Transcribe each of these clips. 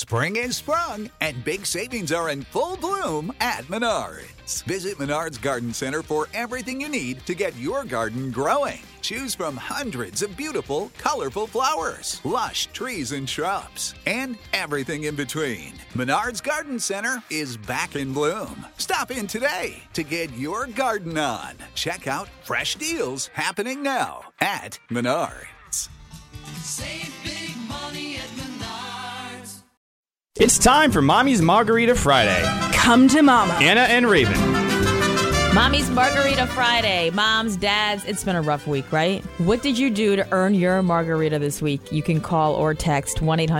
Spring is sprung, and big savings are in full bloom at Menards. Visit Menards Garden Center for everything you need to get your garden growing. Choose from hundreds of beautiful, colorful flowers, lush trees and shrubs, and everything in between. Menards Garden Center is back in bloom. Stop in today to get your garden on. Check out fresh deals happening now at Menards. Save big money at Menards. It's time for Mommy's Margarita Friday. Come to Mama. Anna and Raven. Mommy's Margarita Friday. Moms, dads, it's been a rough week, right? What did you do to earn your margarita this week? You can call or text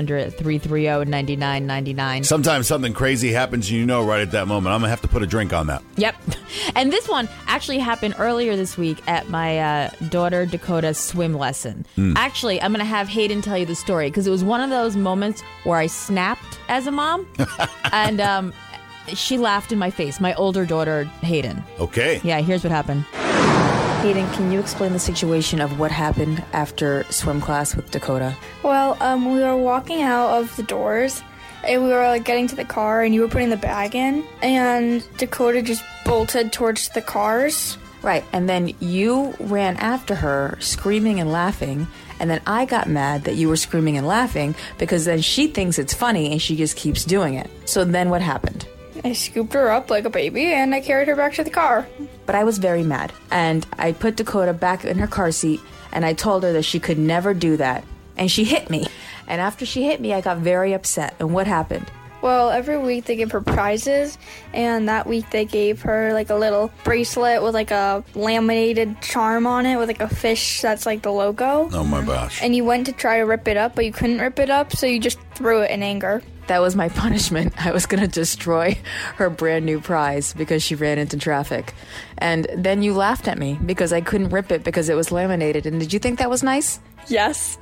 1-800-330-9999. Sometimes something crazy happens and you know right at that moment, I'm going to have to put a drink on that. Yep. And this one actually happened earlier this week at my daughter Dakota's swim lesson. Actually, I'm going to have Hayden tell you the story because it was one of those moments where I snapped as a mom. And she laughed in my face. My older daughter, Hayden. Okay. Yeah, here's what happened. Hayden, can you explain the situation of what happened after swim class with Dakota? Well, we were walking out of the doors, and we were getting to the car, and you were putting the bag in, and Dakota just bolted towards the cars. Right, and then you ran after her, screaming and laughing, and then I got mad that you were screaming and laughing because then she thinks it's funny and she just keeps doing it. So then what happened? I scooped her up like a baby, and I carried her back to the car. But I was very mad, and I put Dakota back in her car seat, and I told her that she could never do that, and she hit me. And after she hit me, I got very upset. And what happened? Well, every week they give her prizes, and that week they gave her a little bracelet with a laminated charm on it with a fish that's the logo. Oh my gosh. And you went to try to rip it up, but you couldn't rip it up, so you just threw it in anger. That was my punishment. I was going to destroy her brand new prize because she ran into traffic. And then you laughed at me because I couldn't rip it because it was laminated. And did you think that was nice? Yes.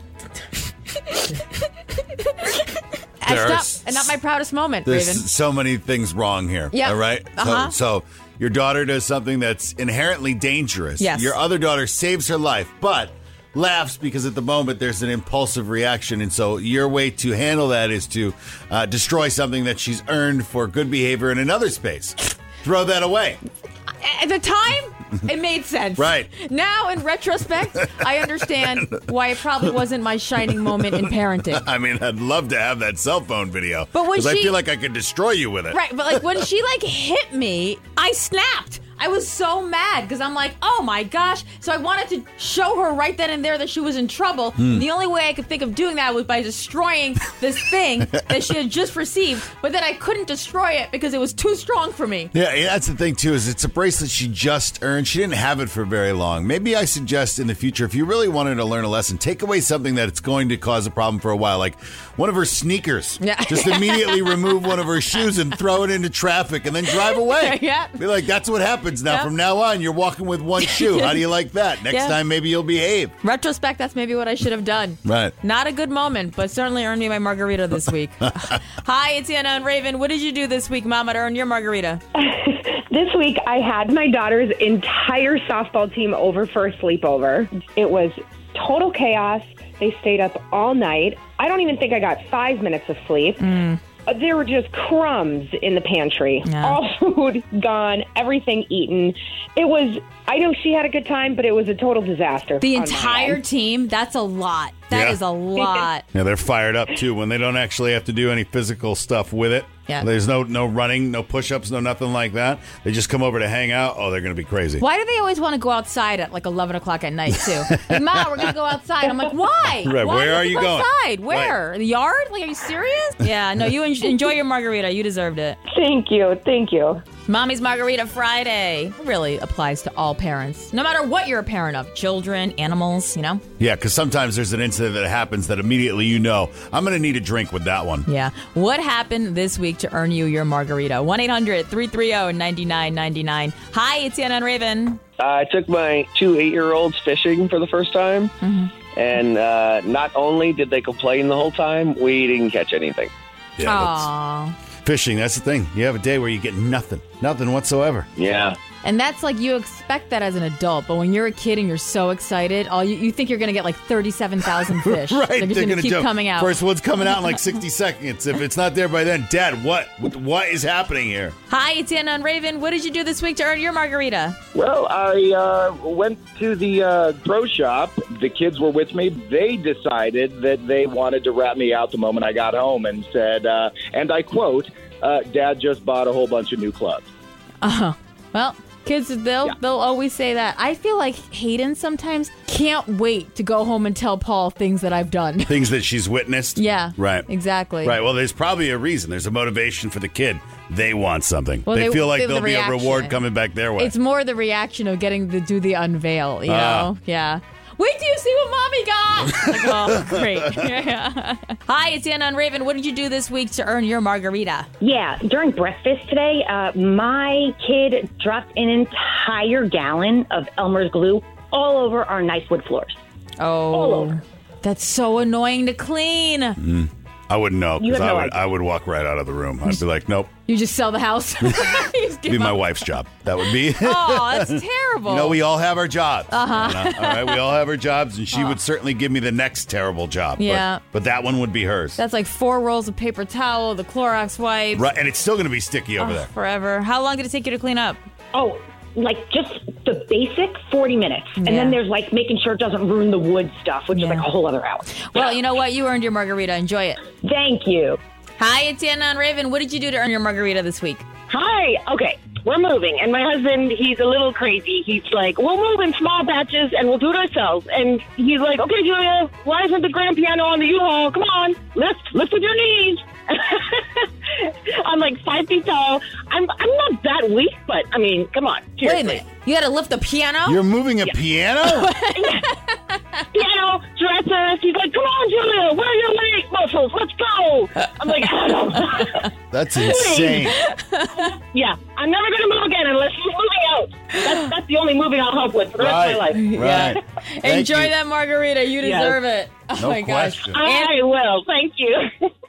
Not my proudest moment, There's Raven. so many things wrong here. Yep. All right? Uh-huh. So your daughter does something that's inherently dangerous. Yes. Your other daughter saves her life, but laughs because at the moment there's an impulsive reaction. And so your way to handle that is to destroy something that she's earned for good behavior in another space. Throw that away. At the time, it made sense. Right. Now, in retrospect, I understand why it probably wasn't my shining moment in parenting. I mean, I'd love to have that cell phone video. But when I she- feel like I could destroy you with it. Right, but when she hit me, I snapped. I was so mad because I'm oh my gosh. So I wanted to show her right then and there that she was in trouble. The only way I could think of doing that was by destroying this thing that she had just received. But then I couldn't destroy it because it was too strong for me. Yeah, that's the thing, too, is it's a bracelet she just earned. She didn't have it for very long. Maybe I suggest in the future, if you really wanted to learn a lesson, take away something that it's going to cause a problem for a while, like one of her sneakers. Yeah. Just immediately remove one of her shoes and throw it into traffic and then drive away. Yeah. Be like, that's what happens now. Yeah. From now on, you're walking with one shoe. How do you like that? Next Yeah. time, maybe you'll behave. Retrospect, that's maybe what I should have done. Right. Not a good moment, but certainly earned me my margarita this week. Hi, it's Anna and Raven. What did you do this week, Mama, to earn your margarita? This week, I had my daughter's entire softball team over for a sleepover. It was total chaos. They stayed up all night. I don't even think I got 5 minutes of sleep. There were just crumbs in the pantry. Yeah. All food gone, everything eaten. I know she had a good time, but it was a total disaster. The on my entire end. team? That's a lot. That Yeah. is a lot. Yeah, they're fired up, too, when they don't actually have to do any physical stuff with it. Yeah. There's no running, no push-ups, no nothing like that. They just come over to hang out. Oh, they're going to be crazy. Why do they always want to go outside at 11 o'clock at night, too? Ma, we're going to go outside. I'm like, why? Right, Why where do are we you go going? outside? Where? The yard? Are you serious? Yeah, no, you enjoy your margarita. You deserved it. Thank you. Mommy's Margarita Friday really applies to all parents, no matter what you're a parent of. Children, animals, Yeah, because sometimes there's an incident that happens that immediately I'm going to need a drink with that one. Yeah. What happened this week to earn you your margarita? 1-800-330-9999. Hi, it's Anna and Raven. I took my 2 8-year-olds fishing for the first time, and not only did they complain the whole time, we didn't catch anything. Yeah, Aww. fishing, that's the thing. You have a day where you get nothing whatsoever. Yeah. And that's like you expect that as an adult, but when you're a kid and you're so excited, you think you're going to get like 37,000 fish. Right. They're going to keep coming out. First one's coming out in like 60 seconds. If it's not there by then, Dad, what is happening here? Hi, it's Anna and Raven. What did you do this week to earn your margarita? Well, I went to the pro shop. The kids were with me. They decided that they wanted to rat me out the moment I got home and said, and I quote, Dad just bought a whole bunch of new clubs. Well, kids, they'll always say that. I feel like Hayden sometimes can't wait to go home and tell Paul things that I've done. Things that she's witnessed? Yeah. Right. Exactly. Right. Well, there's probably a reason. There's a motivation for the kid. They want something. Well, they feel like there'll the be a reaction. reward coming back their way. It's more the reaction of getting to do the unveil, you know? Yeah. Wait till you see what Mommy got! Like, oh, great. Hi, it's Anna and Raven. What did you do this week to earn your margarita? Yeah, during breakfast today, my kid dropped an entire gallon of Elmer's glue all over our nice wood floors. Oh, all over. That's so annoying to clean. I wouldn't know, because no I would walk right out of the room. I'd be like, nope. You just sell the house? Be my wife's job. That would be. Oh, that's terrible. You know, we all have our jobs. Uh-huh. All right, we all have our jobs, and she would certainly give me the next terrible job. Yeah. But that one would be hers. That's like 4 rolls of paper towel, the Clorox wipes. Right, and it's still going to be sticky over there. Forever. How long did it take you to clean up? Oh, like just the basic 40 minutes. And then there's like making sure it doesn't ruin the wood stuff, which is like a whole other hour. Well, you know what? You earned your margarita. Enjoy it. Thank you. Hi, it's Anna and Raven. What did you do to earn your margarita this week? Hi. Okay, we're moving, and my husband, he's a little crazy. He's like, we'll move in small batches, and we'll do it ourselves. And he's like, okay, Julia, why isn't the grand piano on the U-Haul? Come on, lift with your knees. I'm like 5 feet tall. I'm not that weak, but I mean, come on. Seriously. Wait a minute. You got to lift the piano? You're moving a piano? Piano, dresser. He's like, come on, Julia, where are your leg muscles? Let's go. I'm like, I don't know. That's insane. Yeah, I'm never going to move again unless he's moving out. That's the only moving I'll help with for the rest of my life. Right. Enjoy that margarita. You deserve it. Oh, No my question. gosh. I will. Thank you.